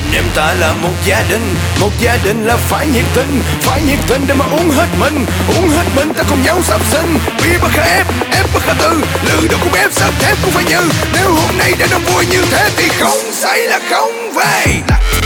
Anh em ta là một gia đình là phải nhiệt tình để mà uống hết mình ta cùng nhau sắp sinh. Bia bất khả ép bất khả tư, lư đâu cũng ép sắp thép cũng phải như. Nếu hôm nay đã đông vui như thế thì không say là không về.